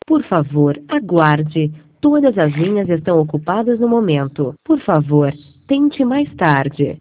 Por favor, aguarde. Todas as linhas estão ocupadas no momento. Por favor, tente mais tarde.